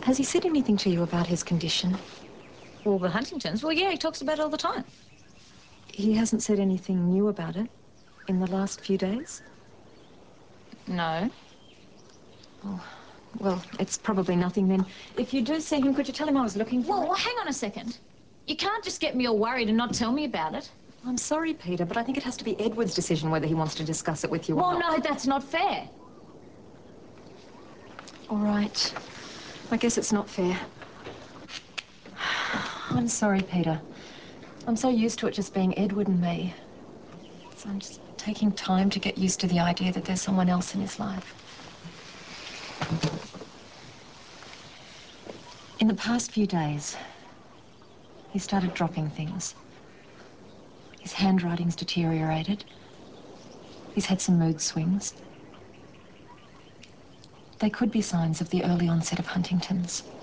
Has he said anything to you about his condition? Well, the Huntingtons? Well, yeah, he talks about it all the time. He hasn't said anything new about it in the last few days? No. Oh, well, it's probably nothing then. If you do see him, could you tell him I was looking for him? Well, hang on a second. You can't just get me all worried and not tell me about it. I'm sorry, Peter, but I think it has to be Edward's decision whether he wants to discuss it with you or not. Well, no, that's not fair. All right. I guess it's not fair. I'm sorry, Peter. I'm so used to it just being Edward and me. So I'm just taking time to get used to the idea that there's someone else in his life. In the past few days, he started dropping things. His handwriting's deteriorated. He's had some mood swings. They could be signs of the early onset of Huntington's.